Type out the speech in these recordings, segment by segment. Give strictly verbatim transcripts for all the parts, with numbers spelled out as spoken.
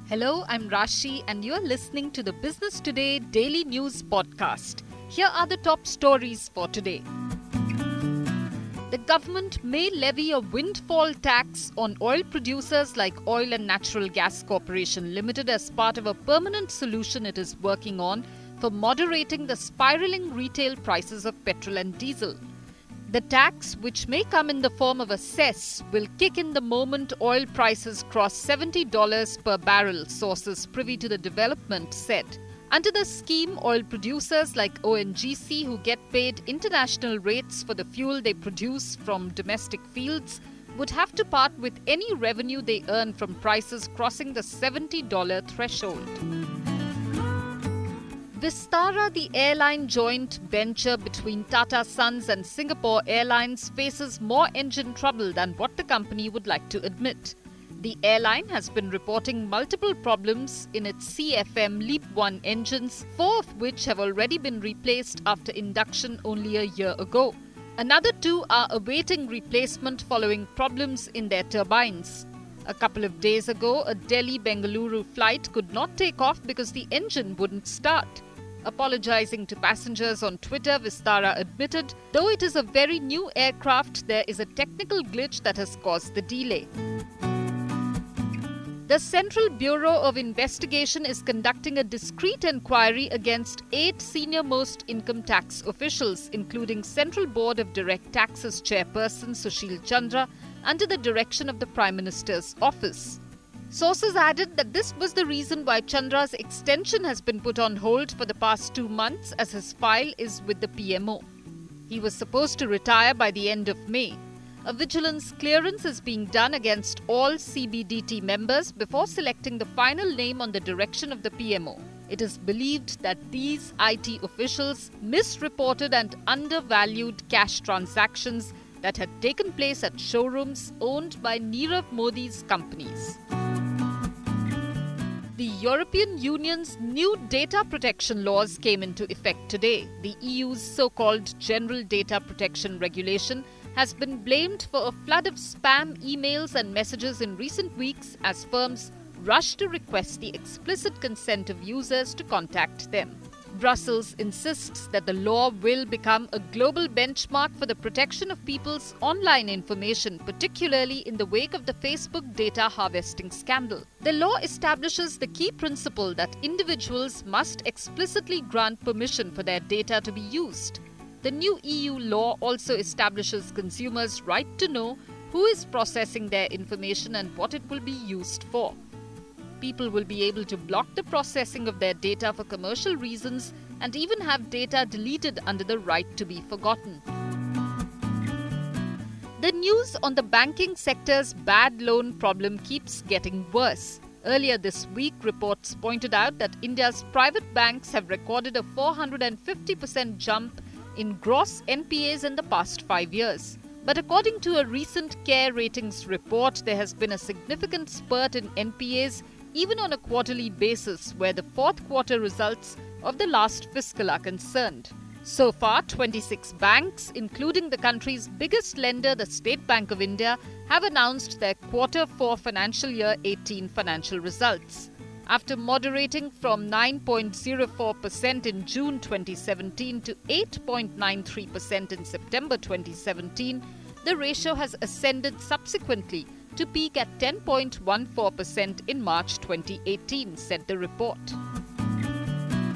Hello, I'm Rashi and you're listening to the Business Today Daily News Podcast. Here are the top stories for today. The government may levy a windfall tax on oil producers like Oil and Natural Gas Corporation Limited as part of a permanent solution it is working on for moderating the spiraling retail prices of petrol and diesel. The tax, which may come in the form of a cess, will kick in the moment oil prices cross seventy dollars per barrel, sources privy to the development said. Under the scheme, oil producers like O N G C, who get paid international rates for the fuel they produce from domestic fields, would have to part with any revenue they earn from prices crossing the seventy dollars threshold. Vistara, the airline joint venture between Tata Sons and Singapore Airlines, faces more engine trouble than what the company would like to admit. The airline has been reporting multiple problems in its C F M LEAP one engines, four of which have already been replaced after induction only a year ago. Another two are awaiting replacement following problems in their turbines. A couple of days ago, a Delhi-Bengaluru flight could not take off because the engine wouldn't start. Apologizing to passengers on Twitter, Vistara admitted, though it is a very new aircraft, there is a technical glitch that has caused the delay. The Central Bureau of Investigation is conducting a discreet inquiry against eight senior-most income tax officials, including Central Board of Direct Taxes Chairperson Sushil Chandra, under the direction of the Prime Minister's office. Sources added that this was the reason why Chandra's extension has been put on hold for the past two months as his file is with the P M O. He was supposed to retire by the end of May. A vigilance clearance is being done against all C B D T members before selecting the final name on the direction of the P M O. It is believed that these I T officials misreported and undervalued cash transactions that had taken place at showrooms owned by Nirav Modi's companies. The European Union's new data protection laws came into effect today. The E U's so-called General Data Protection Regulation has been blamed for a flood of spam emails and messages in recent weeks as firms rush to request the explicit consent of users to contact them. Brussels insists that the law will become a global benchmark for the protection of people's online information, particularly in the wake of the Facebook data harvesting scandal. The law establishes the key principle that individuals must explicitly grant permission for their data to be used. The new E U law also establishes consumers' right to know who is processing their information and what it will be used for. People will be able to block the processing of their data for commercial reasons and even have data deleted under the right to be forgotten. The news on the banking sector's bad loan problem keeps getting worse. Earlier this week, reports pointed out that India's private banks have recorded a four hundred fifty percent jump in gross N P As in the past five years. But according to a recent CARE Ratings report, there has been a significant spurt in N P As even on a quarterly basis, where the fourth quarter results of the last fiscal are concerned. So far, twenty-six banks, including the country's biggest lender, the State Bank of India, have announced their quarter four financial year eighteen financial results. After moderating from nine point zero four percent in June twenty seventeen to eight point nine three percent in September twenty seventeen, the ratio has ascended subsequently to peak at ten point one four percent in March twenty eighteen, said the report.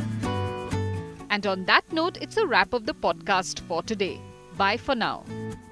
And on that note, it's a wrap of the podcast for today. Bye for now.